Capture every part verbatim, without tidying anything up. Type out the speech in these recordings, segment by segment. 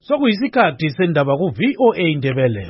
Sokuyisikhathi sendaba ku V O A Indebele.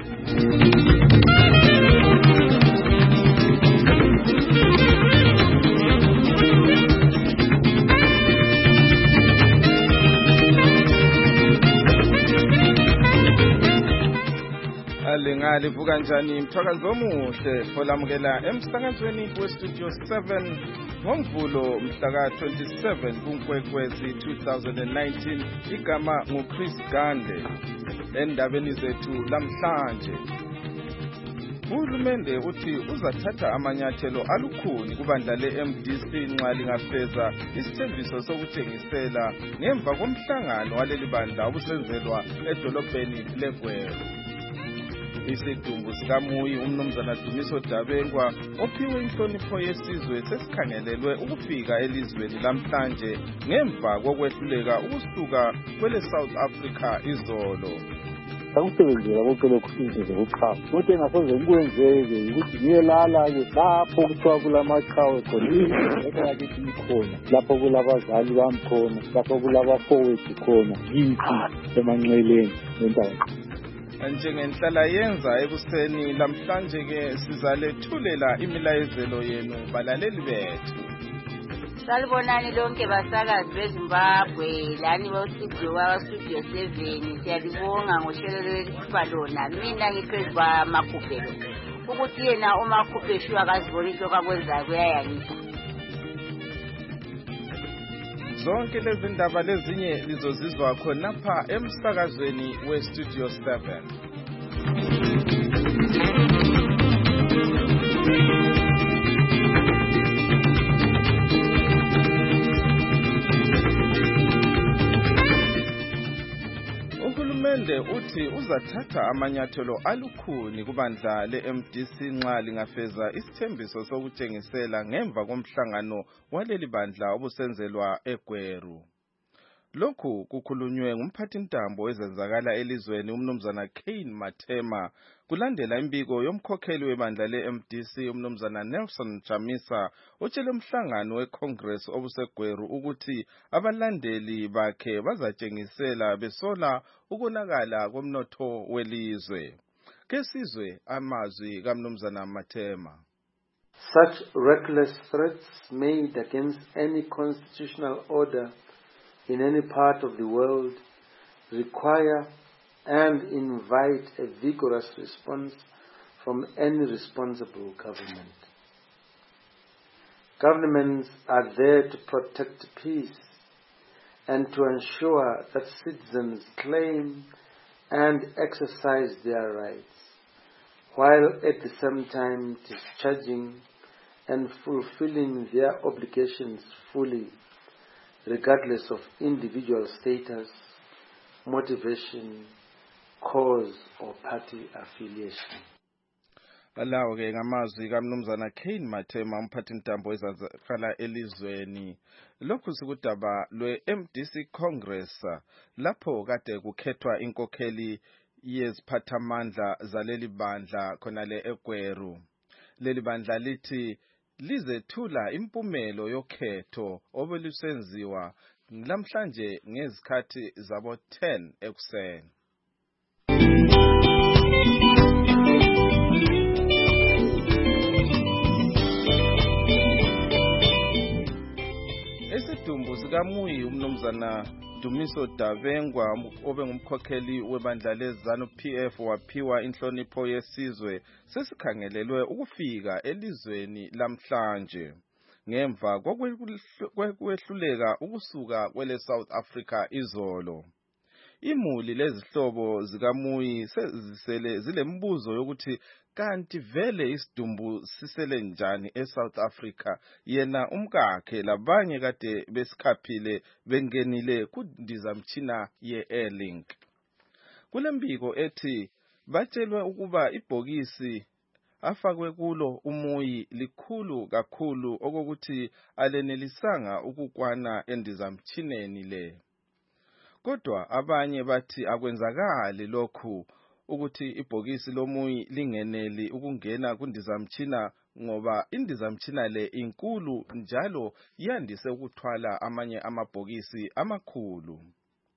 Alingali vuka njani mthakazi omuhle folamukela emsakazweni westudio seven ngoMvulo mhla ka twenty-seven kuNkwekwezi two thousand nineteen. Igama nguChris Gande. Endabeni zethu lamhlanje, uhulumende uthi uzathatha amanyathelo alukhuni kubandla le-M D C nxa lingafeza isithembiso sokuthengisela ngemva komhlangano waleli bandla obusenzelwa edolobheni leGweru. Isidumbu sikaMuyi umnumzana Dumiso Dabengwa ophiwe inhlonipho yesizwe sesikhangelelwe ukufika elizweni lamhlanje ngemva kokwehluleka ukusuka kwele South Africa izolo. Akusebenzela konke lokhu indlela yokuchama kodwa engasoze ngikwenzeke ukuthi ngiyelala-ke lapho kuthiwa kulamachawe khona ekake ikhona lapho kulabazali bami khona lapho kulabafowethu khona yithi emanxeleni nendawo. Njengenhlala yenza ekuseni lamhlanje ke sizalethulela imilayezelo yenu balaleli bethu. Salibonani lonke basakazi beZimbabwe lani bostudio wa studio seven. Siyalibonga ngohlelo lwesifa lona. Mina ngiphezu kwaMakhuphe ukuthi yena uMakhuphe shu akazibona into kakwenzayo kuyayangisa. Zonke lezi ndaba lezinye lizozizwa khonapha emsakazweni westudio seven. Uhulumende uthi uzathatha amanyathelo alukhuni kubandla le-M D C nxa lingafeza isithembiso sokutshengisela ngemva komhlangano waleli bandla obusenzelwa eGweru. Lokhu kukhulunywe ngumphathintambo wezenzakala elizweni umnumzana Kane Mathema kulandela imbiko yomkhokheli webandla le-M D C umnumzana Nelson Chamisa otshele umhlangano weCongress obuseGweru ukuthi abalandeli bakhe bazatshengisela besola ukonakala komnotho welizwe. Kesizwe amazwi kamnumzana Mathema. Such reckless threats made against any constitutional order in any part of the world require and invite a vigorous response from any responsible government. Governments are there to protect peace and to ensure that citizens claim and exercise their rights, while at the same time discharging and fulfilling their obligations fully, regardless of individual status, motivation, cause or party affiliation. Alawo ke ngamazwi kamnumzana Kane Mathema umphathintambo wezenzakala elizweni. Lokhu sikudaba lwe-M D C Congress lapho kade kukhethwa inkokheli yeziphathamandla zaleli bandla khona le eGweru. Leli bandla lithi lizethula impumelo yokhetho obelusenziwa lamhlanje ngezikhathi zabo ten ekuseni. Isidumbu sikaMuyi umnumzana Dumiso Dabengwa obengumkhokheli webandla leZanu P F waphiwa inhlonipho yesizwe sesikhangelelwe ukufika elizweni lamhlanje ngemva kokwehluleka ukusuka kwele South Africa izolo. Imuli lezihlobo zikaMuyi sezisele zilembuzo yokuthi kanti vele isidumbu sisele njani eSouth Africa yena umkakhe labanye kade besikhaphile bengenile kundizamtshina ye-Airlink. Kulembiko ethi batshelwe ukuba ibhokisi afakwe kulo uMuyi likhulu kakhulu okokuthi alenelisanga ukukwana endizamtshineni le. Kodwa abanye bathi akwenzakali lokhu ukuthi ibhokisi loMuyi lingeneli ukungena kundizamtshina ngoba indizamtshina le inkulu njalo yandise ukuthwala amanye amabhokisi amakhulu.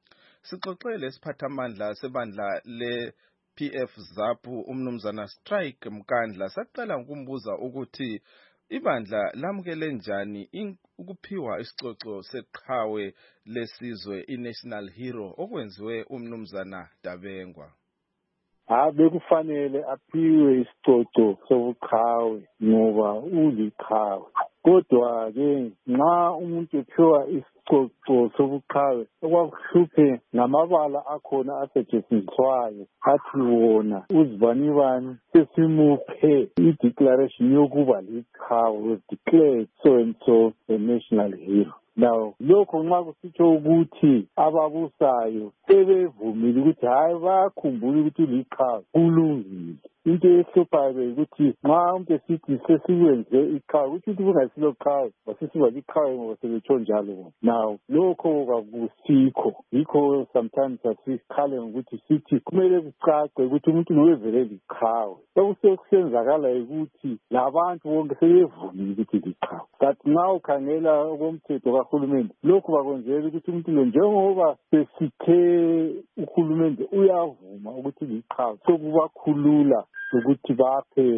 sixoxele isiphathamandla sebandla le P F ZAPU umnumzana Strike Mkandla saqala ukumbuza ukuthi ibandla lamukele njani ukuphiwa isicoco seqhawe lesizwe iNational Hero okwenziwe umnumzana Dabengwa. Ha bekufanele aphiwe isicoco sobuqhawe ngoba uliqhawe. Kodwa ke nxa umuntu ephiwa isicoco sobuqhawe okwakuhluphe ngamabala akhona asetshenziswayo athi wona uzibanibani sesimuphe i-declaration yokuba liqhawe was declared so and so a national hero. Now lokho nxa kusitsho ukuthi ababusayo sebevumile ukuthi hayi bakhumbula ukuthi liqhawe kulungile. Into ehluphayo ukuthi nxa umuntu esithi sesiwenze iqhawe ukuthi kungasilo qhawe basisiba liqhawe ngoba sebetsho njalo. Now lokho kakusikho yikho sometimes asikhale ngokuthi sithi kumele kucace ukuthi umuntu nowevele liqhawe. Sokusenzakala ukuthi labantu bonke sebevumile ukuthi liqhawe. But nxa ukhangela okomthetho kahulumende lokhu bakwenzela ukuthi umuntu lo njengoba sesithe uhulumende uyavuma ukuthi liqhawe sokubakhulula ukuthi baphe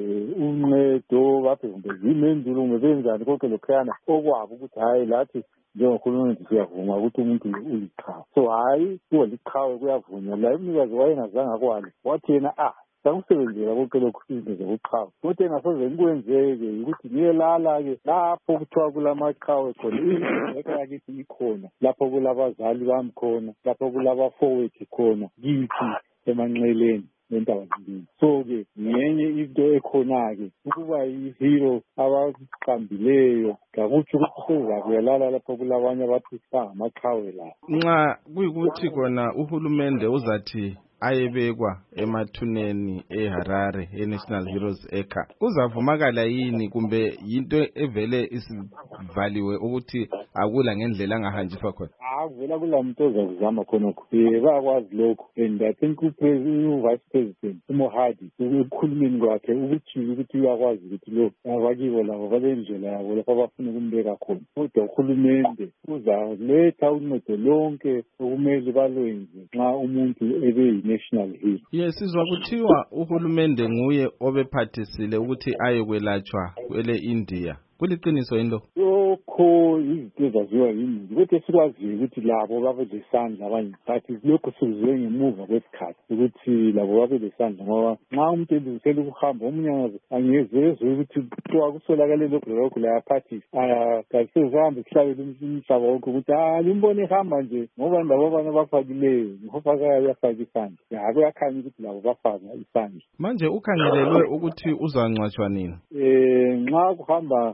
uncedo baphe kumbe zimendulo kumbe benzani konke lokhuyana okwabo ukuthi hayi lathi njengohulumende siyavuma ukuthi umuntu uliqhawe. So hayi kuwa liqhawe kuyavunywa. La umnikazi wayengazange akwale wathi yena ah sakusebenzela konke lokhu izinto zokuqhawe kodwa engasoze nikwenzeke ukuthi ngiyelala-ke lapho kuthiwa kulamaqhawe khona ingxeke yakithi ikhona lapho kulabazali bami khona lapho kulabafowethu khona kithi emanxeleni nentaba zibili. So-ke ngenye into ekhona-ke ukuba i-hero abaqambileyo ngakutsho ukuthi sezakuyelala lapho kulabanye abathi bangamaqhawe la. Nxa kuyikuthi kona uhulumende uzathi ayebekwa emathuneni eHarare eNational Heroes Acre kuzavumakala yini kumbe yinto evele isivaliwe ukuthi akula ngendlela angahanjiswa khona? Avela kula muntu ozakuzama khonokho bayakwazi lokho. And I think u-Vice President uMohadi ekukhulumeni kwakhe ukutshilo ukuthi uyakwazi ukuthi lo abakibo labo balendlela yabo lapho abafuna ukumbeka khona. Kodwa uhulumende uzaletha uncedo lonke okumele balwenze nxa umuntu ebe national hero. Yes, sizwa kuthiwa uhulumende nguye obephathisile ukuthi ayekwelatshwa kwele India. Kuliqiniso yini? Lokho izinto ezaziwa yini ukuthi sikwaziyo ukuthi labo babe lesandla abanye but lokho sikuzwe ngemuva kwesikhathi ukuthi labo babe lesandla ngoba nxa umuntu elungisela ukuhamba omunye angezezwe ukuthi kuthiwa kusolakale lokho lokho layaphathisa kasizohambe sihlabele umhlaba wonke ukuthi ah limbone ehamba nje ngoba labo abanye abafakileyo ngofaka yafaka isandla ya kuyakhanya ukuthi labo bafaka isandla. Manje ukhangelelwe ukuthi uzangcwatshwa nini? Eh nxa kuhamba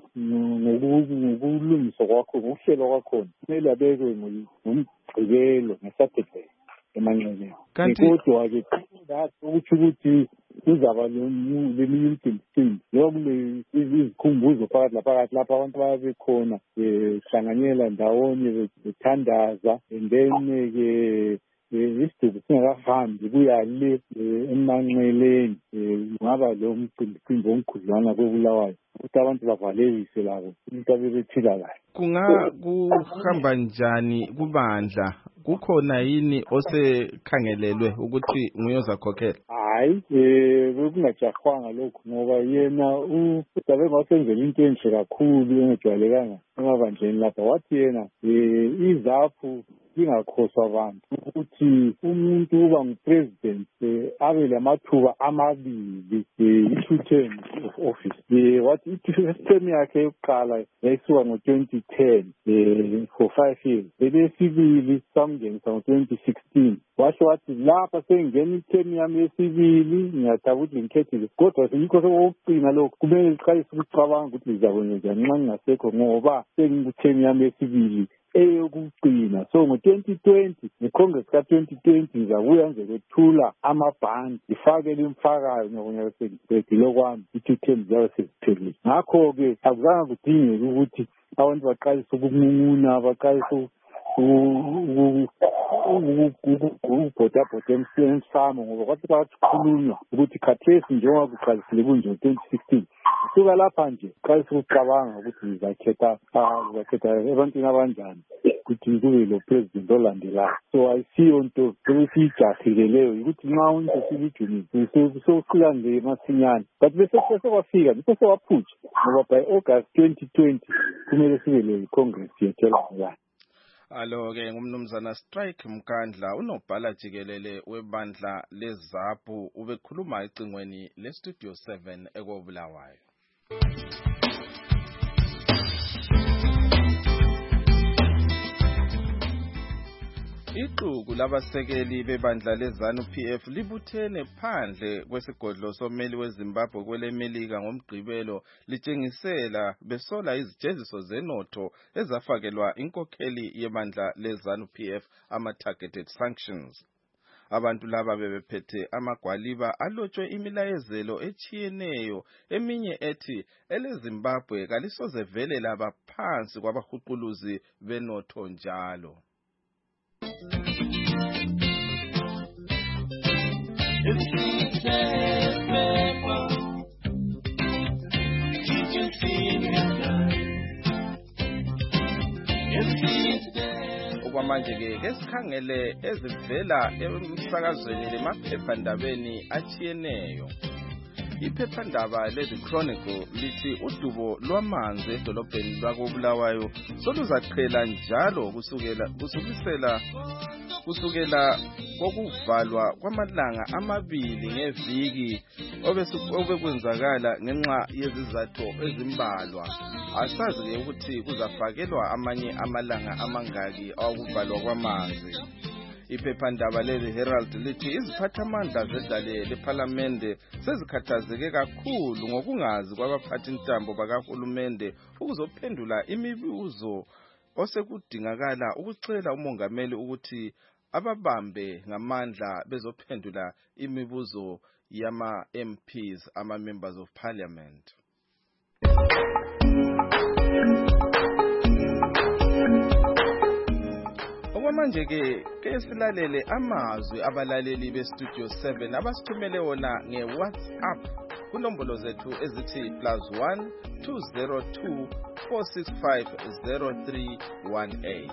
ngokulungiswa kwakho ngokuhlelwa kwakhona kumele abekwe ngomgqibelo ngesaturday emanxeleni. Kodwa-ke ukuthi ukuthi kuzaba leminye imicimbi njengoba kule izikhumbuzo phakathi laphakathi lapho abantu babekhona behlanganyela ndawonye bethandaza and then-ke isiduku singakahambi kuya le emanxeleni kungaba lo mcimbi omkhudlwana kobulawayo ukuthi abantu bavalelise labo into abebephila kahle. Kungakuhamba njani kubandla? Kukhona yini osekhangelelwe ukuthi nguye ozakhokhela? Hayi eh bekungajahwanga lokho ngoba yena uDabengwa wasenzela into enhle kakhulu engejwayelekanga emabandleni lapha. Wathi yena iZAPU ingakhoswa abantu ukuthi umuntu uba ngupresident abe lamathuba amabili i-two terms of office. Wathi i-term yakhe yokuqala yayisuka ngo-twenty ten for five years belesibili samngenisa ngo-twenty sixteen. Washo wathi lapha sengena i-term yami yesibili ngiyathaba ukuthi ngikhethile kodwa yikho sokuqina lokho kumele liqalise ukucabanga ukuthi lizakwenza njani nxa ngingasekho ngoba sengiku-term yami yesibili eyokugcina. So ngo-twenty twenty ngecongress ka-twenty twenty ngizabuya ngizokwethula amabhandi ngifakele imfakayo ngonyaka sengiphelile kwami i-two terms zayo seziphelile. Ngakho-ke akuzange kudingeke ukuthi abantu baqalise ukumunguna baqalise ukubhodabhoda emsamo ngoba kwathi bakhulunywa ukuthi khathesi njengoba kuqalisile kunje ngo-twenty sixteen kusuka lapha nje qalise ukucabanga ukuthi ngizakhetha ngizakhetha ebantwini abanjani. ukuthi kube lo president olandelayo. So ayisiyo nto sokuyijahile leyo ukuthi nxa umuntu silijumise soqhula nje masinyane, but bese sekwafika bese sewaphutsha ngoba by August twenty twenty kumele sibe le Congress yethelwa. Alo-ke ngumnumzana Strike Mkandla unobhala jikelele webandla leZAPU ubekhuluma ecingweni leStudio seven ekobulawayo. Iqhugu labasekeli bebandla leZANU-P F libuthene phandle kwesigodlo sommeli weZimbabwe kwelemelika ngomgqibelo litshengisela besola izijeziso zenotho ezafakelwa inkokheli yebandla leZANU-P F ama-targeted sanctions. Abantu laba bebephethe amagwaliba alotshwe imilayezelo echiyeneyo, eminye ethi eleZimbabwe kalisoze vele laba phansi kwabahuquluzi benotho njalo. Okwamanje-ke kesikhangele ezivela emsakazweni lemaphephandabeni achiyeneyo. Iphephandaba leThe Chronicle lithi udubo lwamanzi edolobheni lwakobulawayo soluzaqhela njalo kusukela kusukisela kusukela kokuvalwa kwamalanga amabili ngeviki obekwenzakala ngenxa yezizathu ezimbalwa. Asazi ukuthi kuzafakelwa amanye amalanga amangaki okuvalwa kwamanzi. Iphephandaba leThe Herald lithi iziphathamandla zedale lePhalamende sezikhathazeke kakhulu ngokungazi kwabaphathi intambo bakahulumende ukuzophendula imibuzo osekudingakala ukucela umongameli ukuthi ababambe ngamandla bezophendula imibuzo yama-M Ps, ama-Members of Parliament. Okwamanje-ke ke silalele amazwi abalaleli beStudio seven abasithumele wona nge-WhatsApp kunombolo zethu ezithi plus one two zero two four six five zero three one eight.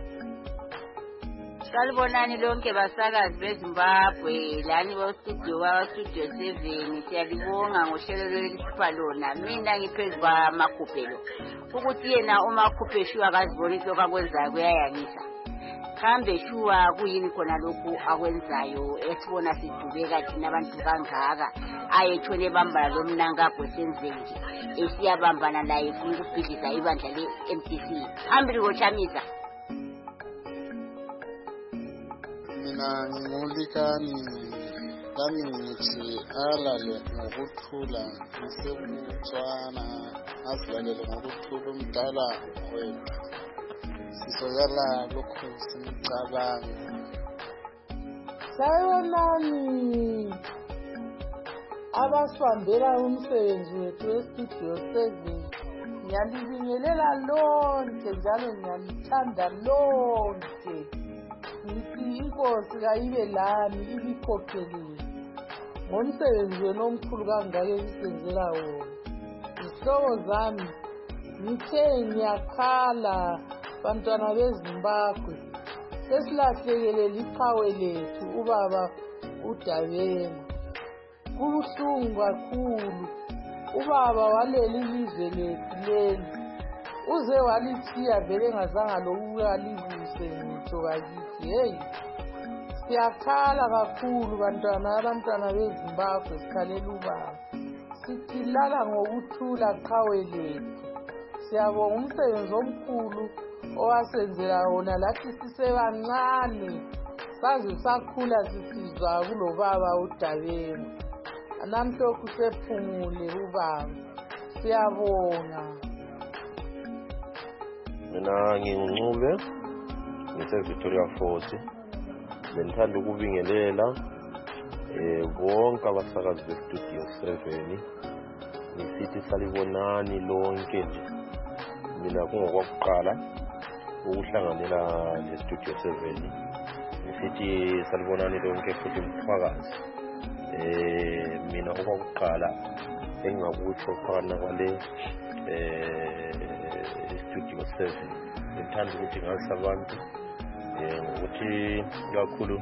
Salibonani lonke basakazi beZimbabwe lani bostudio wa Studio seven siyalibonga ngohlelo lwelisipa lona. Mina ngiphezu kwamakhuphelo ukuthi yena umakhuphe shuwa akaziboni into akwenzayo kuyayangisa. Kambe shuwa kuyini khona lokhu akwenzayo esibona sidubeka thina abantu kangaka ayethone bambala lomnanga gwesenzenje esiyabambana naye funa ukubhidliza ibandla le-M D C phambili kochamisa. Mina ngingulikani kami ngithi alale ngokuthula ngisekuthwana azilalele ngokuthula umdala wethu sizoyala lokhu simcabanga. Sayonani abasihambela umsebenzi wethu weStudio seven, ngiyalibingelela lonke njalo ngiyalithanda lonke. Ngithi inkosi kayibe lami ibikhokhelile ngomsebenzi wenu omkhulu kangaka esisenzela wona. Izihlobo zami ngithe ngiyakhala bantwana beZimbabwe sesilahlekele liqhawe lethu ubaba uDabeni. Kubuhlungu kakhulu, ubaba waleli ilizwe lethu leli uze walithiya vele engazanga lokukalivuse ngitsho kakithi. Heyi, siyakhala kakhulu bantwana abantwana beZimbabwe sikhalela ubaba. Sithi lala ngokuthula qhawe lethu. Siyabonga umsebenzi omkhulu owasenzela wona lathi sisebancane saze sakhula sisizwa kulo baba uDabeni. Namhlokhu sephumule ubaba. Siyabonga. Mina nginguncube ngiseVictoria Falls. Benithanda ukubingelela eh bonke abasakazi beStudio seven. Ngisithi salibonani lonke nje. Mina kungokwakuqala ukuhlanganela leStudio seven. Ngisithi salibonani lonke futhi mfakazi. Eh mina okwakuqala engakutsho phana kwale eh Studio seven ngithanda ukuthi ngazisa abantu eh ngokuthi kakhulu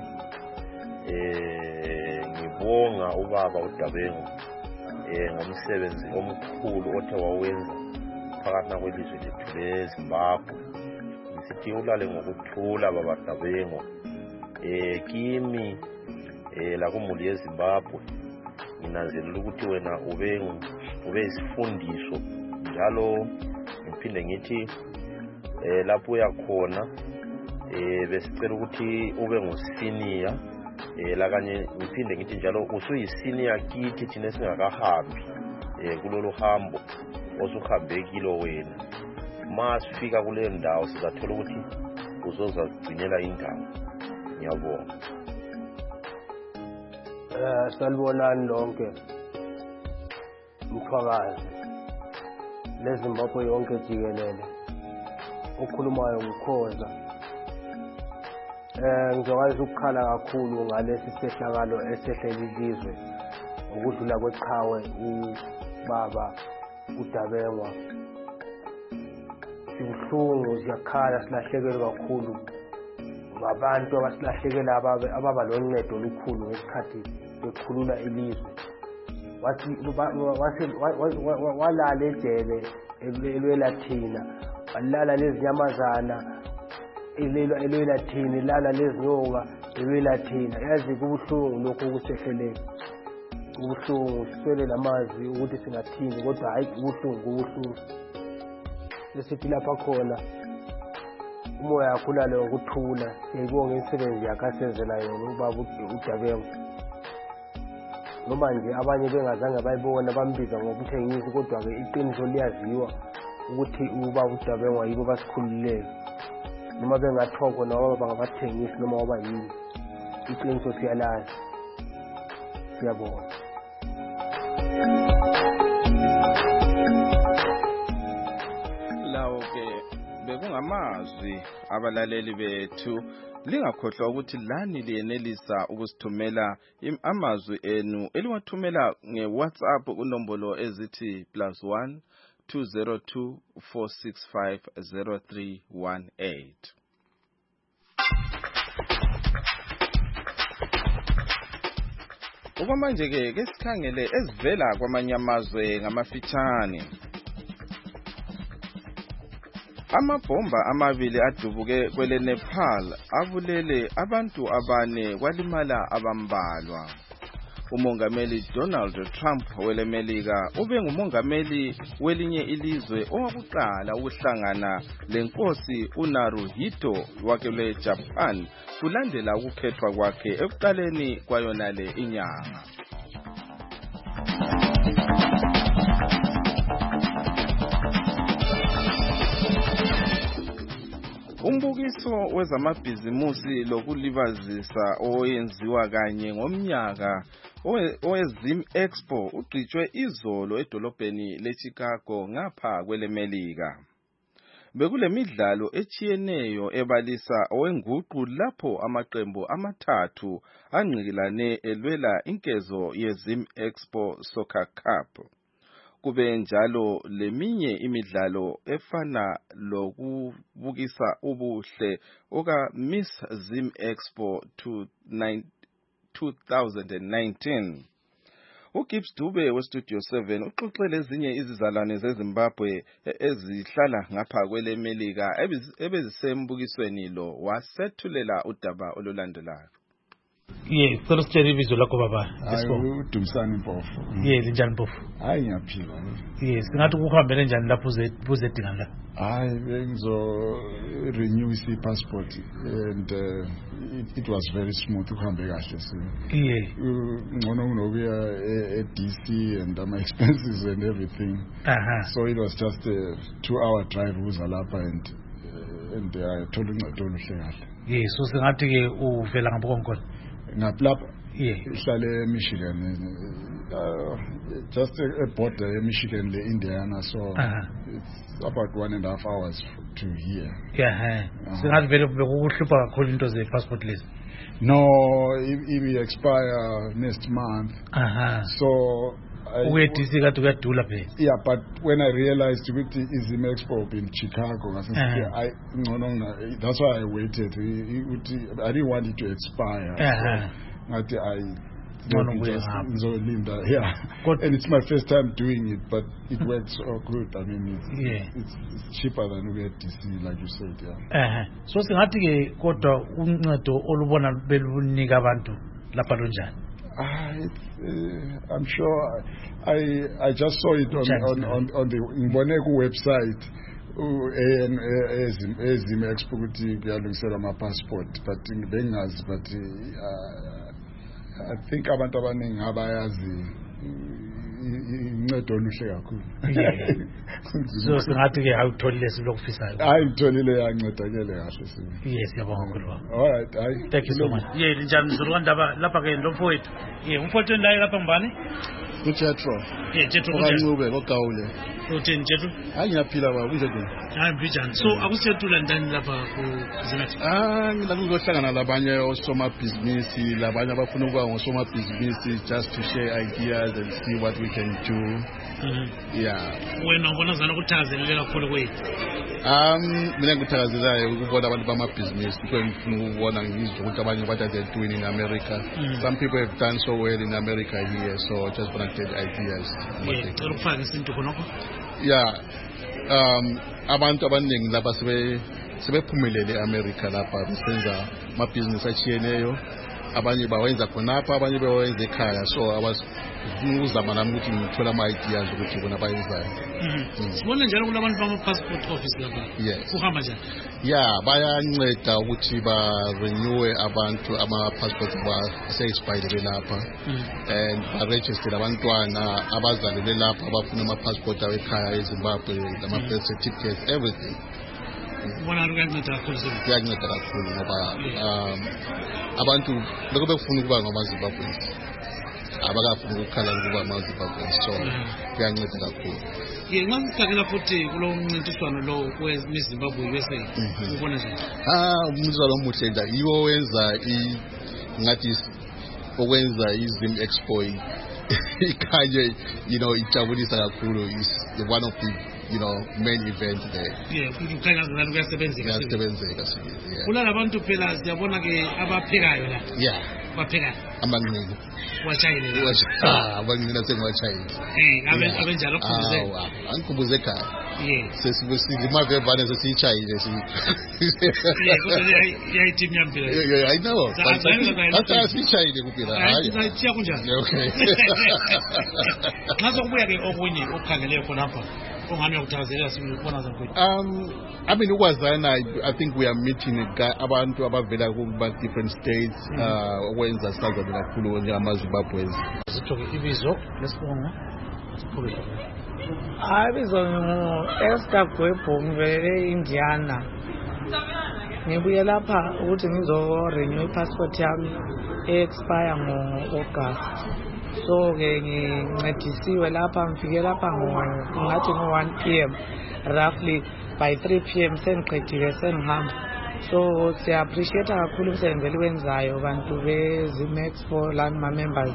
eh ngibonga ubaba uDabengu eh ngomsebenzi omkhulu othe wawenza phakathi kwelizwe lethu leZimbabwe. Ngisithi ulale ngokuthula baba Dabengu eh kimi eh la kumuli yeZimbabwe. Nginanzelela ukuthi wena ube ube isifundiso njalo ngiphinde ngithi eh lapho uyakhona eh besicela ukuthi ube ngusenior eh la kanye ngiphinde ngithi njalo usuyisenior kithi thina singakahambi eh kulolu hambo osuhambe kilo wena. Masifika kule ndawo sizathola ukuthi uzoza kugcinela indawo. Ngiyabonga. Eh salibonani lonke mthwakazi leZimbabwe yonke jikelele ukhulumayo ngikhoza. Eh ngizokwazi ukukhala kakhulu ngalesi sehlakalo esehlele ilizwe ukudlula kweqhawe ubaba uDabengwa. Sibuhlungu siyakhala silahlekelwe kakhulu ngabantu abasilahlekela ababa loncedo olukhulu ngesikhathi bekhulula ilizwe. Wathi walala ejele elwela thina, walala lezinyamazana elwela thina, lala lezinyoka elwela thina. Yazi kubuhlungu lokho kusehlele, kubuhlungu siswele namazwi ukuthi singathini, kodwa hayi kubuhlungu kubuhlungu. Lesithi lapha khona umoya yakhulale ngokuthula. Siyayibonga imisebenzi yakhe asenzela yona ubaba uDabengu. Noma nje abanye bengazange bayibona bambiza ngokuthengisa, kodwa-ke iqiniso liyaziwa ukuthi ubaba uDabengu yibo basikhululeyo. Noma bengathiwa khona waba bangabathengisi noma waba yini, iqiniso siyalazi. Siyabonga. Lawo-ke bekungamazwi abalaleli bethu. Lingakhohlwa ukuthi lani liyenelisa ukusithumela amazwi enu eliwathumela ngeWhatsApp kunombolo ezithi plus one two zero two four six five zero three one eight. Okwamanje ke ke sikhangele ezivela kwamanye amazwe ngamafitshane. Amabhomba amabili adubuke kwele Nepal abulele abantu abane kwalimala abambalwa. Umongameli Donald Trump wele Melika ube ngumongameli welinye ilizwe owakuqala ukuhlangana lenkosi uNaruhito wakele Japan kulandela ukukhethwa kwakhe ekuqaleni kwayona le inyanga. Umbukiso wezamabhizimusi lokulibazisa oyenziwa kanye ngomnyaka oweZim Expo ugcitshwe izolo edolobheni leChicago ngapha kwele Melika. Bekulemidlalo echiyeneyo ebalisa owenguqu lapho amaqembu amathathu angqikilane elwela inkezo yeZim Expo Soccer Cup. Kube njalo leminye imidlalo efana lokubukisa ubuhle oka Miss Zim Expo two thousand nineteen. uGibbs Dube weStudio seven uxoxele ezinye izizalwane zeZimbabwe ezihlala ngapha kwele Melika ebezisembukisweni lo wasethulela udaba olulandelayo. Yes, sicela sitshele ibizo lakho baba. Hayi uDumsani Mpofu. Yes, njani Mpofu? Hayi ngiyaphila. Yes, ngathi ukuhambele njani lapho uzedinga la? Hayi bengizo renew i passport and uh, it, it was very smooth ukuhambe kahle so. Yeah. Ngcono kunokuya e D C and my expenses and everything. Uh-huh. So it was just a two hour drive uza lapha and uh, and I told uncedo oluhle kahle. Yes, so singathi ke uvela ngabokonke. Ngaplapha yeah ihlale eMichigan uh, just a, a border eMichigan le Indiana so uh-huh. It's about one and a half hours to here. Yeah uh-huh. Singathi vele bekuhlupha kakhulu into ze passport list. No, it, it will expire next month. Uh-huh. So uye D C kade kuyadula phela. Yeah, but when I realized ukuthi iZim Expo in Chicago, I said, I that's why I waited. I didn't want it to expire. So I Linda, yeah. And it's my first time doing it, but it works so good. I mean, it's, yeah. it's, it's cheaper than we at D C, like you said, yeah. Uh-huh. So singathi ke kodwa uncedo olubona belunika abantu lapha lonjani. Ah, it's, uh, I'm sure I I just saw it on on, on on the Ngiboneko website. and ezim ezim Expo ukuthi kuyalungiselwa ama passport, but bengazi, but uh, I think abantu abaningi abayazi incedo oluhle kakhulu. So singathi ke awutholile silokufisayo. Hayi ngitholile yancedakele kahle sini. Yes, yabonga kakhulu. All right, hayi. Thank you so much. Yeah, njani Zurwandaba lapha ke lomfowethu. Yeah, umfowethu ndayi lapha ngibani? uJethro. Yeah, Jethro uNcube koGawule. Uthini Jethro? Hayi ngiyaphila baba, kunjani? Hayi mbijani. So akusethula ndani lapha ku Zinathi? Ah, ngila kuzohlangana labanye osomabhizinisi, labanye abafuna ukuba ngosomabhizinisi just to share ideas and see what we can do. Mm-hmm. Yeah. Wena ubona zana ukuthakazelela kakhulu kwethu. Um, mina ngikuthakazelayo ukubona abantu bamabhizinisi, because ngifuna ukubona ngizwe ukuthi abanye what they're doing in America. Mm. Some people have done so well in America here, so I just want to get ideas. Yeah, ukufaka isinto khonokho. Yeah. Um, abantu abaningi lapha sebe sebephumelele eAmerica lapha besenza amabhizinisi achiyeneyo. Abanye bawenza khonapha, abanye bawenza ekhaya, so awas uzama nami ukuthi ngithola ama ideas ukuthi bona bayenzayo. Mhm. Sibona njalo kulabantu bama passport office lapha. Yes. Uhamba njani? Yeah, bayanceda ukuthi ba renew abantu ama passports ba se-expired lapha. And ba register abantwana abazalele lapha abafuna ama passport awekhaya eZimbabwe, ama birth certificates, everything. Ubona ukunceda kakhulu sibili. Kuyanceda kakhulu ngoba um abantu lokho befuna ukuba ngamaZimbabwe. Abakafuna ukukhala ukuba ngamaZimbabwe, so kuyanceda kakhulu. Yeah, ngisikhakhela futhi kulo mncintiswano lo weZimbabwe U S A. Ubona njani? Ah, umncintiswano omuhle nje yiwo wenza i ngathi okwenza iZim Expo ikanye, you know, ijabulisa kakhulu, is one of the, you know, main events there. Yeah, kukhanya ngalo kuyasebenzeka. Kuyasebenzeka sibili. Yeah. Kula labantu phela siyabona ke abaphekayo la. Yeah. Bapheka. Amaningi. Wachayile. Wacha, abangina sengwachayile. Eh, abe abenjalo kubuze. Ah, angikubuze ekhaya. Yeah. Sesibusile imave evane sesichayile si. Yeah, kodwa yayi team yampela. Yeah, I know. Asa sichayile kuphela. Hayi, siya kunjani? Okay. Ngazo kubuya ke okunye okukhangeleyo khona lapha. Ongani ukuthakazelela sibona zakwethu. Um, I mean ukwazana, I think we are meeting abantu abavela ku different states uh wenza sazana kakhulu njengamaZimbabweans. Sithoke ibizo lesibonga. Sikhulule. Abizo ngo Esther Gwebo ngivele Indiana. Ngibuye lapha ukuthi ngizo renew passport yami expire ngo August. So ke ngincedisiwe lapha, ngifike lapha ngathi ngo one p m roughly by three p m sengiqedile sengihamba. So siya appreciate kakhulu umsebenzi eliwenzayo bantu beZim Expo la ma members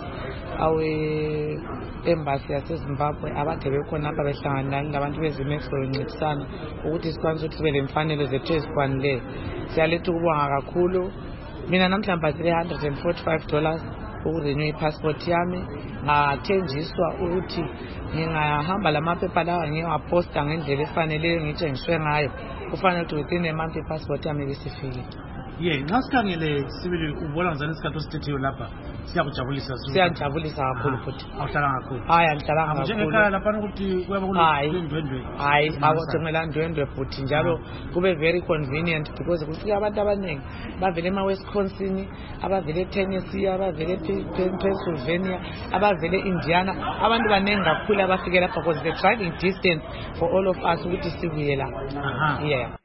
awe embassy yaseZimbabwe abade bekhona apha behlangana nabantu beZim Expo bencedisana ukuthi sikwanise ukuthi sibe lemfanelo zethu ezikwanileyo. Siyaletha ukubonga kakhulu. Mina namhlanje three hundred forty-five dollars ukurenew passport yami, ngathenjiswa ukuthi ngingahamba lamaphepha lawa ngiyaposta ngendlela efanele ngitshengiswe ngayo. Kufanele ukuthi within a month passport yami isifike. Yeah, ngasikhangele sibili ubona ngizana isikhathi osithethiyo lapha. Siyakujabulisa sibili. Siyajabulisa kakhulu futhi. Awuhlala kakhulu. Hayi, angihlala kakhulu. Njengekhaya lapha ukuthi kuyaba kulendwendwe. Hayi, awucengela ndwendwe futhi njalo kube very convenient because kufika abantu abaningi bavele ema Wisconsin, abavele Tennessee, abavele Pennsylvania, abavele Indiana. Abantu banengi kakhulu abafike lapha because the driving distance for all of us ukuthi sibuye la. Aha. Yeah.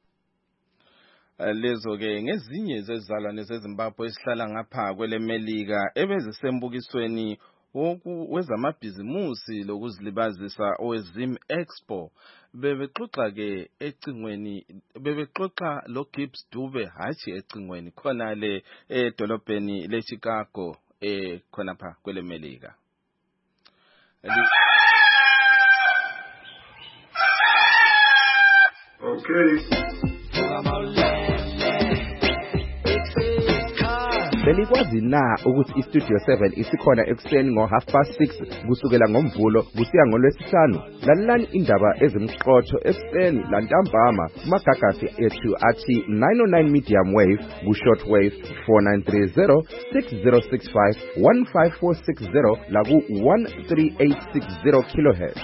Lezo ke ngezinye zezizalwane zeZimbabwe esihlala ngapha kwelemelika ebezisembukisweni wezamabhizimusi lokuzilibazisa oweZim Expo bebexoxa ke ecingweni bebexoxa lo Gibbs Dube hathi ecingweni khona le edolobheni leChicago eh khonapha kwelemelika. Okay. Belikwazi na ukuthi iStudio seven isikhona ekuseni ngo half past six kusukela ngomvulo kusiya ngolwesihlanu. Lalelani indaba ezimqotho ekuseni lantambama kumagagasi ethu athi nine oh nine medium wave ku short wave four nine three zero six zero six five one five four six zero la ku one three eight six zero kilohertz.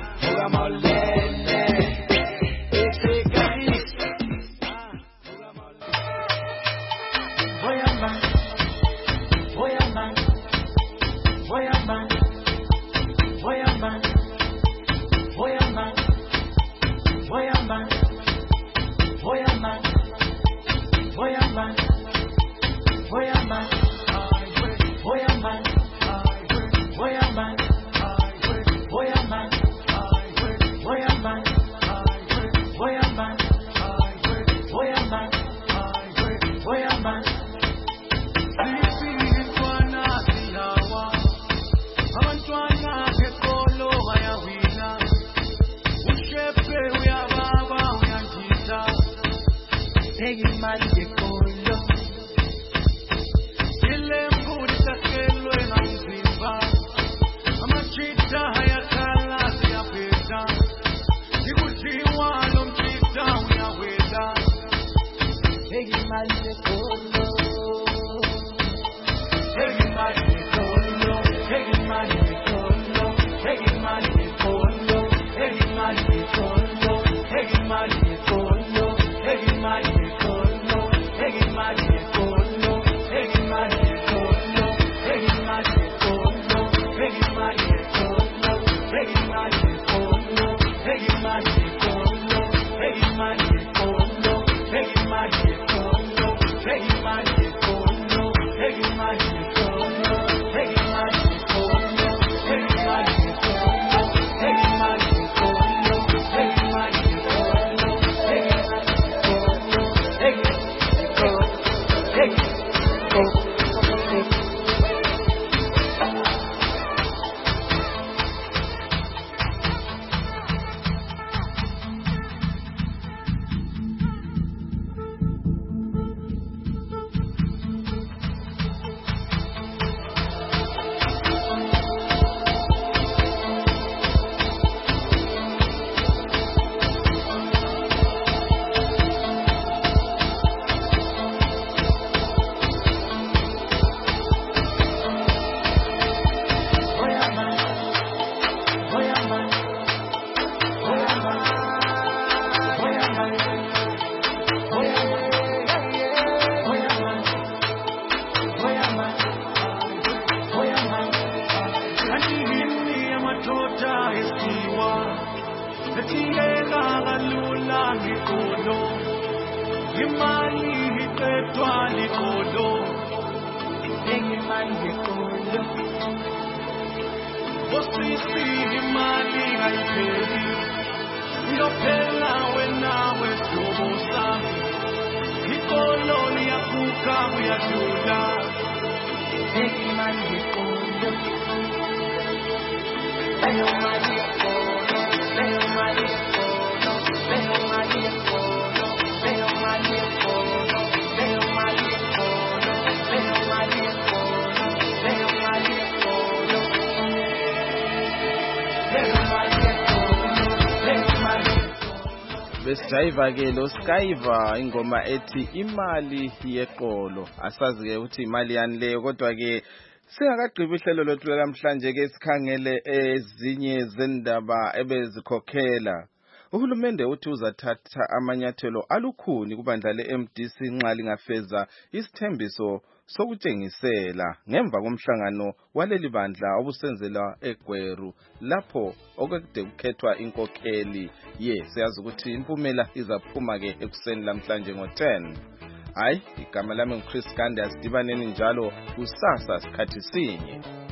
Besijiva ke lo Skyva ingoma ethi imali yeqolo. Asazi ke ukuthi imali yani leyo, kodwa ke singakagqibi ihlelo lothu namhlanje ke sikhangele ezinye zendaba ebezikhokhela. Uhulumende uthi uzathatha amanyathelo alukhuni kubandla le-M D C nxa lingafeza isithembiso sokutshengisela ngemva komhlangano waleli bandla obusenzela eGweru lapho okade kukhethwa inkokheli. Ye siyazi ukuthi impumela izaphuma ke ekuseni lamhlanje ngo ten. Hayi, igama lami nguChris Gandhi, asidibaneni njalo kusasa sikhathi sinye.